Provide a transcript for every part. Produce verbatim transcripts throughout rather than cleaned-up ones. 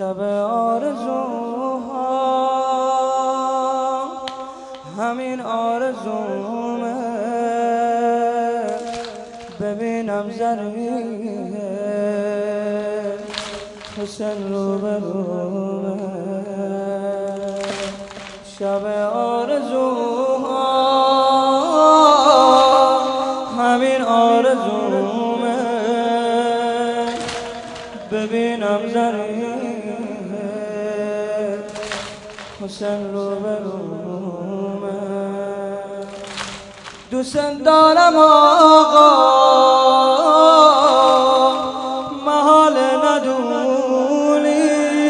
شب آرزوها همین آرزومه، ببینم زرین حسین رو برومه. شب آرزوها همین آرزومه، ببینم زرین حسین رو برومه. دوست دارم آقا محال ندونی،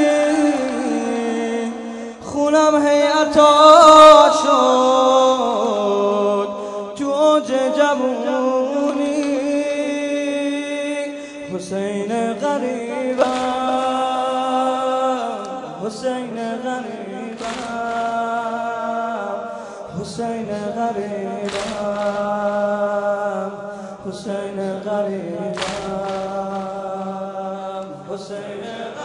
خونم هیعتا شد تو اوج جوونی. حسین غریبم، حسین غریبم، حسین غریبم، حسین غریبم، حسین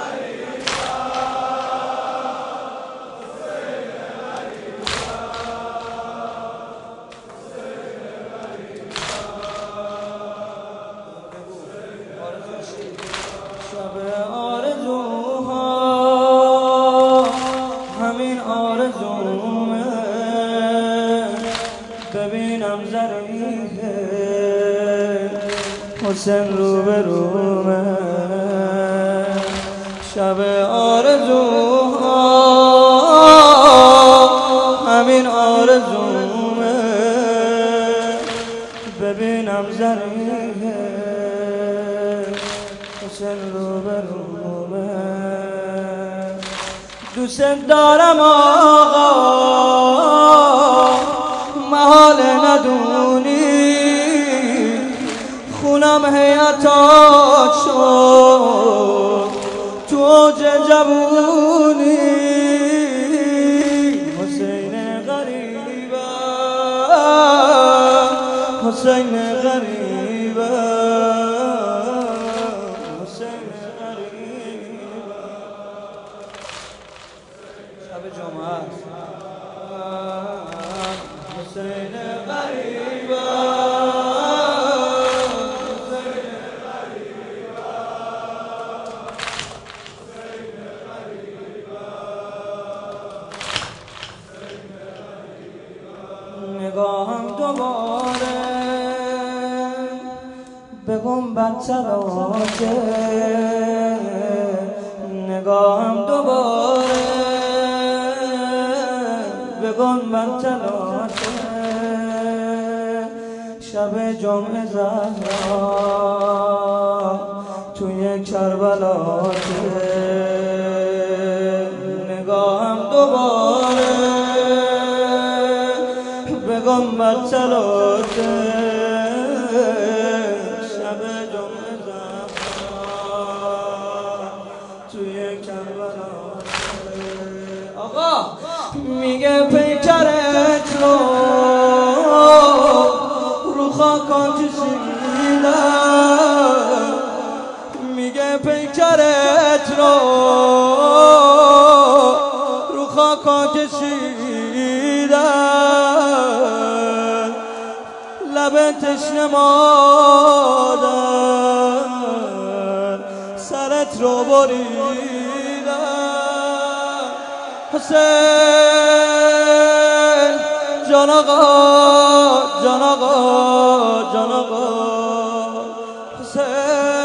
شب آرزوها همین آرزومه، ببینم زرین حسین رو برومه. شب آرزوها همین آرزومه، ببینم زرین حسین رو برومه. دوست دارم آقا محال ندونی، خونم هیعتا شد تو اوج جوونی. حسین غریبم، حسین غریبم، حسین غریبم. شب جمعه است. حسین غریبم، نگاهم دوباره به گنبد تراشه، نگاهم دوباره به گنبد تراشه. شب جمعه زهرا توی کربلاشه، نگاهم دوباره گنبد تراشه. شب جمعه زهرا توی کربلاشه. آقا میگه پیکرت رو رو خاکان کشیدم، میگه پیکرت رو رو خاکان کشیدم، لب تشنه مادر سرت رو بریدم. حسین جان آقا، جان آقا، جان آقا، حسین